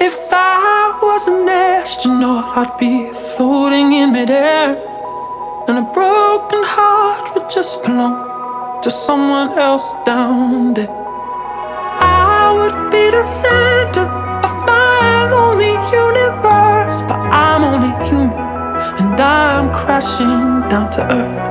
If I was an astronaut, I'd be floating in midair, and a broken heart would just belong to someone else down there. I would be the center of my lonely universe, but I'm only human, and I'm crashing down to earth.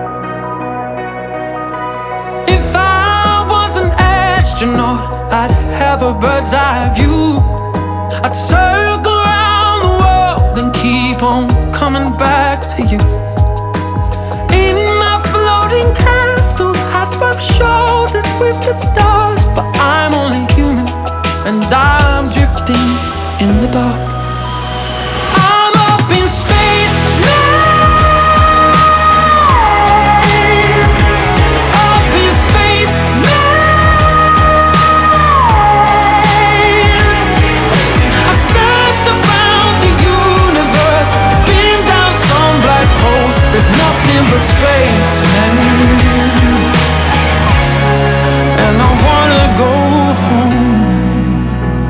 If I was an astronaut, I'd have a bird's eye view. I'd circle around the world and keep on coming back to you. In my floating castle, I'd rub shoulders with the stars, but I'm only human, and I'm drifting in the dark. I'm up in space now. Up in space now. I've searched around the universe, been down some black holes. There's nothing but space, man, and I wanna go home.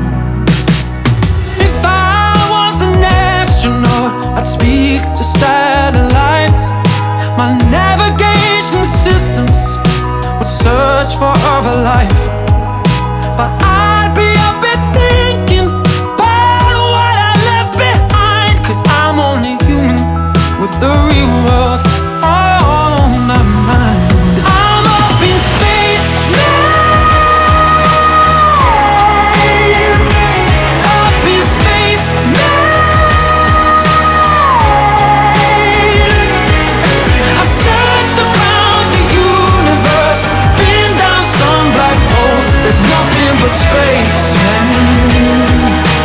If I was an astronaut, I'd speak to satellites. My navigation systems would search for other life, but I'd be up and thinking about what I left behind, 'cause I'm only human with the real world on my mind. I'm up in space now. Up in space now. I've searched around the universe, been down some black holes. There's nothing but space, man,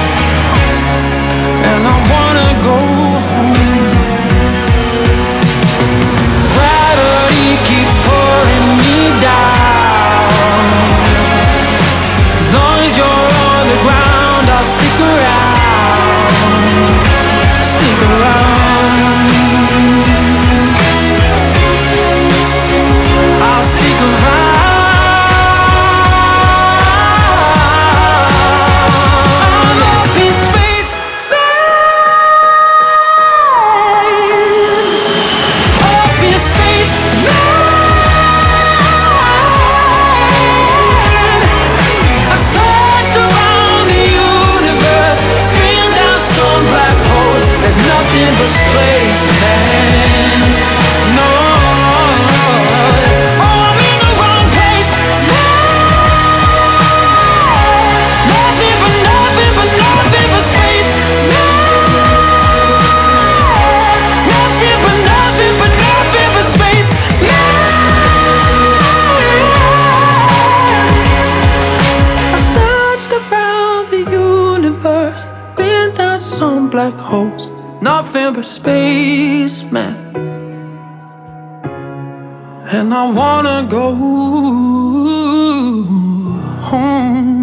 and I wanna go home. Gravity keeps pulling me down. As long as you're on the ground, I'll stick around. Stick around. I'll stick around. I'm up in space, man. Up in space, man. I've searched around the universe, been down some black holes. There's nothing but space, man. No. Oh, I'm in the wrong place now. Nothing but nothing but nothing but space now. Nothing but nothing but nothing but space now. I've searched around the universe, been down some black holes. Nothing but space, man, and I wanna go home.